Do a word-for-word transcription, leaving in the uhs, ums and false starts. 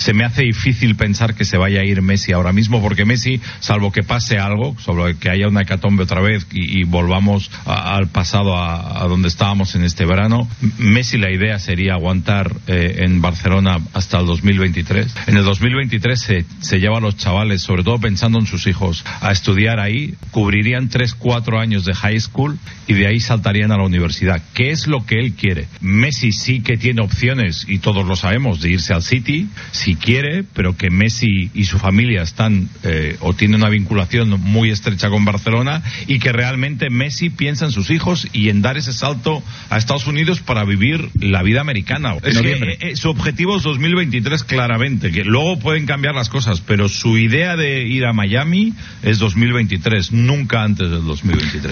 se me hace difícil pensar que se vaya a ir Messi ahora mismo, porque Messi, salvo que pase algo, sobre que haya una hecatombe otra vez y, y volvamos a, al pasado, a, a donde estábamos en este verano, Messi, la idea sería aguantar eh, en Barcelona hasta el dos mil veintitrés. En el dos mil veintitrés se, se lleva a los chavales, sobre todo pensando en sus hijos, a estudiar ahí, cubrirían tres, cuatro años de high school y de ahí saltarían a la universidad. ¿Qué es lo que él quiere? Messi sí que tiene opciones, y todos lo sabemos, de irse al City, si quiere, pero que Messi y su familia están eh, o tienen una vinculación muy estrecha con Barcelona, y que realmente Messi piensa en sus hijos y en dar ese salto a Estados Unidos para vivir la vida americana. Es que, eh, eh, su objetivo es dos mil veintitrés claramente, que luego pueden cambiar las cosas, pero su idea de ir a Miami es dos mil veintitrés, nunca antes del dos mil veintitrés.